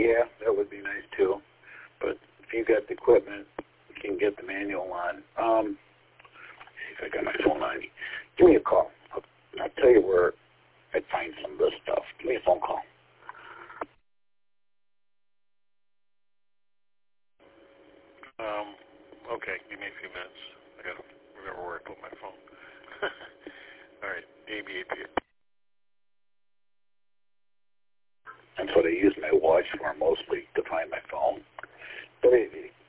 Yeah, that would be nice too. But if you got the equipment, you can get the manual on. See if I got my phone on. Give me a call. I'll tell you where I'd find some of this stuff. Give me a phone call. Okay, give me a few minutes. I got to remember where I put my phone. All right, ABAP. That's what I use my watch for mostly, to find my phone. But